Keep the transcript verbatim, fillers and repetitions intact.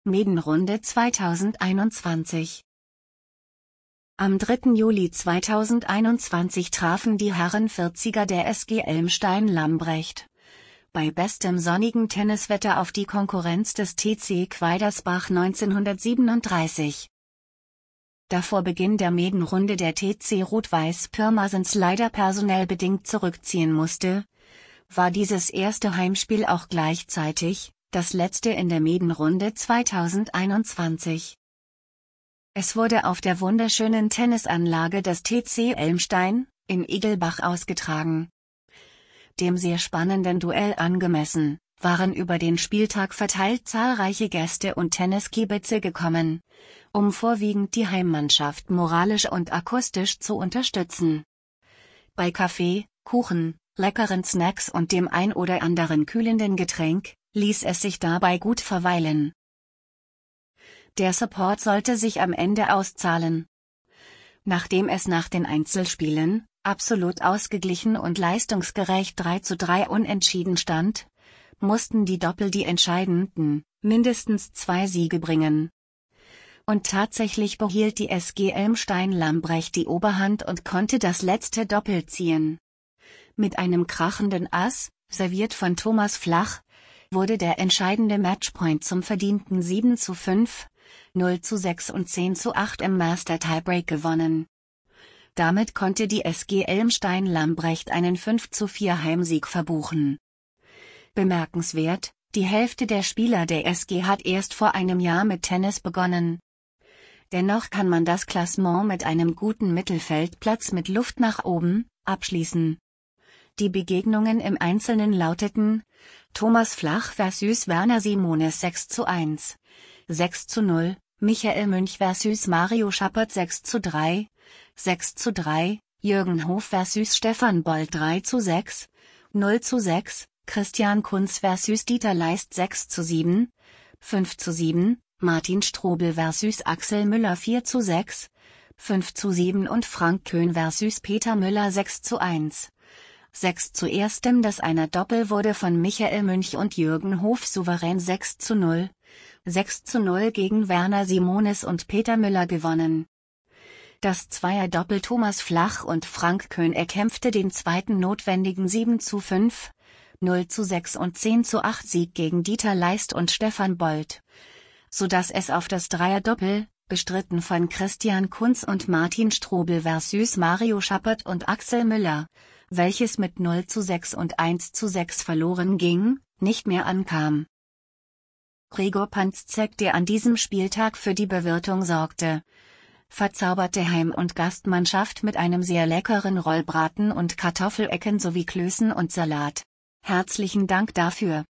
Medenrunde zweitausendeinundzwanzig. Am dritten Juli zweitausendeinundzwanzig trafen die Herren vierziger der S G Elmstein-Lambrecht bei bestem sonnigen Tenniswetter auf die Konkurrenz des T C Quaidersbach neunzehnhundertsiebenunddreißig. Da vor Beginn der Medenrunde der T C Rot-Weiß Pirmasens leider personell bedingt zurückziehen musste, war dieses erste Heimspiel auch gleichzeitig das letzte in der Medenrunde zweitausendeinundzwanzig. Es wurde auf der wunderschönen Tennisanlage des T C Elmstein in Igelbach ausgetragen. Dem sehr spannenden Duell angemessen waren über den Spieltag verteilt zahlreiche Gäste und Tenniskiebitze gekommen, um vorwiegend die Heimmannschaft moralisch und akustisch zu unterstützen. Bei Kaffee, Kuchen, leckeren Snacks und dem ein oder anderen kühlenden Getränk ließ es sich dabei gut verweilen. Der Support sollte sich am Ende auszahlen. Nachdem es nach den Einzelspielen absolut ausgeglichen und leistungsgerecht drei zu drei unentschieden stand, mussten die Doppel die entscheidenden, mindestens zwei Siege bringen. Und tatsächlich behielt die S G Elmstein-Lambrecht die Oberhand und konnte das letzte Doppel ziehen. Mit einem krachenden Ass, serviert von Thomas Flach, wurde der entscheidende Matchpoint zum verdienten sieben zu fünf, null zu sechs und zehn zu acht im Master Tiebreak gewonnen. Damit konnte die S G Elmstein-Lambrecht einen fünf zu vier Heimsieg verbuchen. Bemerkenswert, die Hälfte der Spieler der S G hat erst vor einem Jahr mit Tennis begonnen. Dennoch kann man das Klassement mit einem guten Mittelfeldplatz mit Luft nach oben abschließen. Die Begegnungen im Einzelnen lauteten: Thomas Flach versus Werner Simonis sechs zu eins, sechs zu null, Michael Münch versus Mario Schappert sechs zu drei, sechs zu drei, Jürgen Hof versus Stefan Bolt drei zu sechs, null zu sechs, Christian Kunz versus Dieter Leist sechs zu sieben, fünf zu sieben, Martin Strobel versus Axel Müller vier zu sechs, fünf zu sieben und Frank Köhn versus Peter Müller sechs zu eins. sechs zu eins. Das einer Doppel wurde von Michael Münch und Jürgen Hof souverän sechs zu null, sechs zu null gegen Werner Simonis und Peter Müller gewonnen. Das Zweier-Doppel Thomas Flach und Frank Köhn erkämpfte den zweiten notwendigen sieben zu fünf, null zu sechs und zehn zu acht Sieg gegen Dieter Leist und Stefan Bolt, sodass es auf das Dreier-Doppel, bestritten von Christian Kunz und Martin Strobel versus Mario Schappert und Axel Müller, welches mit null zu sechs und eins zu sechs verloren ging, nicht mehr ankam. Gregor Panczek, der an diesem Spieltag für die Bewirtung sorgte, verzauberte Heim- und Gastmannschaft mit einem sehr leckeren Rollbraten und Kartoffelecken sowie Klößen und Salat. Herzlichen Dank dafür.